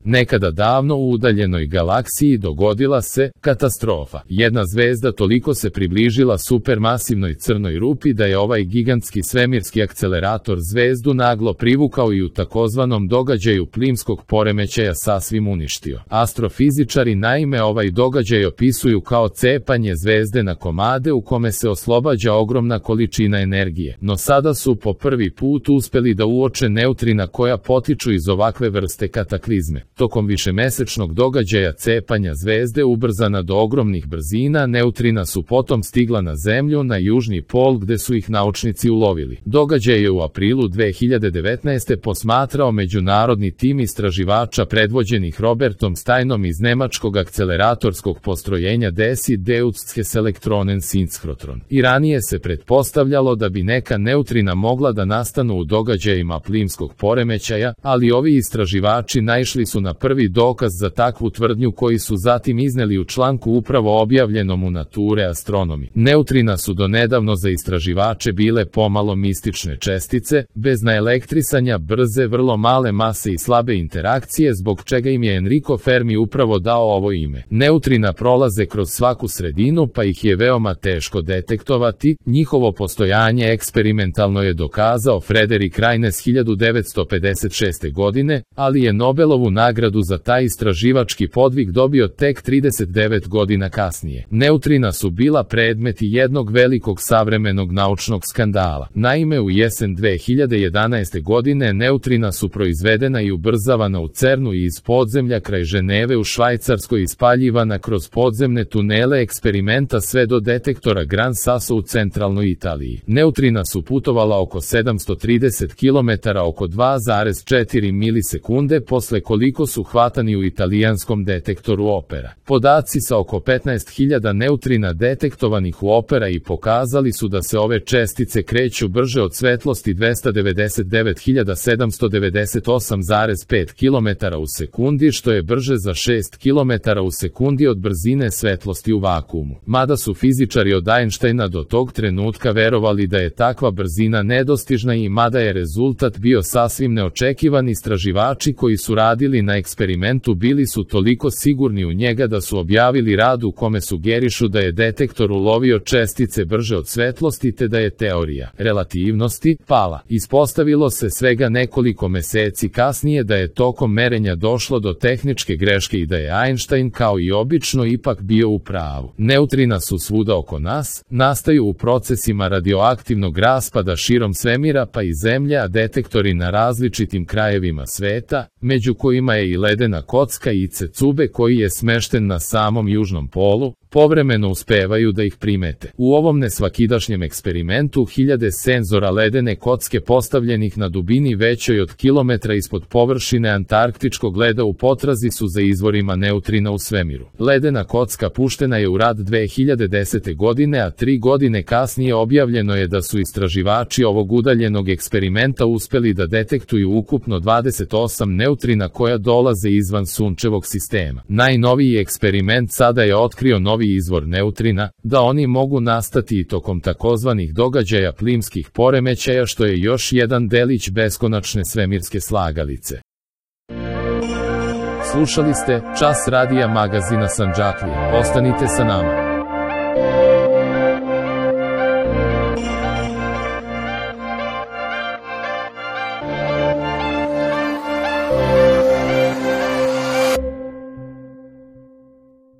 Nekada davno u udaljenoj galaksiji dogodila se katastrofa. Jedna zvezda toliko se približila supermasivnoj crnoj rupi da je ovaj gigantski svemirski akcelerator zvezdu naglo privukao i u takozvanom događaju plimskog poremećaja sasvim uništio. Astrofizičari naime ovaj događaj opisuju kao cepanje zvezde na komade u kome se oslobađa ogromna količina energije. No sada su po prvi put uspeli da uoče neutrina koja potiču iz ovakve vrste kataklizme. Tokom višemesečnog događaja cepanja zvezde ubrzana do ogromnih brzina, neutrina su potom stigla na Zemlju, na južni pol gde su ih naučnici ulovili. Događaj je u aprilu 2019. posmatrao međunarodni tim istraživača predvođenih Robertom Steinom iz nemačkog akceleratorskog postrojenja DESI Deutsches Elektronensynchrotron. I ranije se pretpostavljalo da bi neka neutrina mogla da nastanu u događajima plimskog poremećaja, ali ovi istraživači naišli su na prvi dokaz za takvu tvrdnju koji su zatim izneli u članku upravo objavljenom u Nature Astronomy. Neutrina su donedavno za istraživače bile pomalo mistične čestice, bez naelektrisanja, brze, vrlo male mase i slabe interakcije, zbog čega im je Enrico Fermi upravo dao ovo ime. Neutrina prolaze kroz svaku sredinu, pa ih je veoma teško detektovati. Njihovo postojanje eksperimentalno je dokazao Frederick Reines 1956. godine, ali je Nobelovu nagradu za taj istraživački podvig dobio tek 39 godina kasnije. Neutrina su bila predmeti jednog velikog savremenog naučnog skandala. Naime, u jesen 2011. godine neutrina su proizvedena i ubrzavana u CERN-u i iz podzemlja kraj Ženeve u Švajcarskoj ispaljivana kroz podzemne tunele eksperimenta sve do detektora Gran Sasso u centralnoj Italiji. Neutrina su putovala oko 730 km oko 2,4 milisekunde, posle koliko su hvatani u italijanskom detektoru Opera. Podaci sa oko 15.000 neutrina detektovanih u Opera i pokazali su da se ove čestice kreću brže od svetlosti 299.798,5 km u sekundi, što je brže za 6 km u sekundi od brzine svetlosti u vakuumu. Mada su fizičari od Einsteina do tog trenutka verovali da je takva brzina nedostižna i mada je rezultat bio sasvim neočekivan, istraživači koji su radili na eksperimentu bili su toliko sigurni u njega da su objavili rad u kome sugerišu da je detektor ulovio čestice brže od svetlosti te da je teorija relativnosti pala. Ispostavilo se svega nekoliko meseci kasnije da je tokom merenja došlo do tehničke greške i da je Einstein kao i obično ipak bio u pravu. Neutrina su svuda oko nas, nastaju u procesima radioaktivnog raspada širom svemira pa i Zemlje, a detektori na različitim krajevima sveta, među kojima je i ledena kocka i Cecube koji je smešten na samom južnom polu, povremeno uspevaju da ih primete. U ovom nesvakidašnjem eksperimentu hiljade senzora ledene kocke postavljenih na dubini većoj od kilometra ispod površine antarktičkog leda u potrazi su za izvorima neutrina u svemiru. Ledena kocka puštena je u rad 2010. godine, a 3 godine kasnije objavljeno je da su istraživači ovog udaljenog eksperimenta uspeli da detektuju ukupno 28 neutrina koja dolaze izvan sunčevog sistema. Najnoviji eksperiment sada je otkrio novi izvor neutrina, da oni mogu nastati i tokom takozvanih događaja plimskih poremećaja, što je još jedan delić beskonačne svemirske slagalice. Slušali ste Čas radija magazina Sandžaklija. Ostanite sa nama.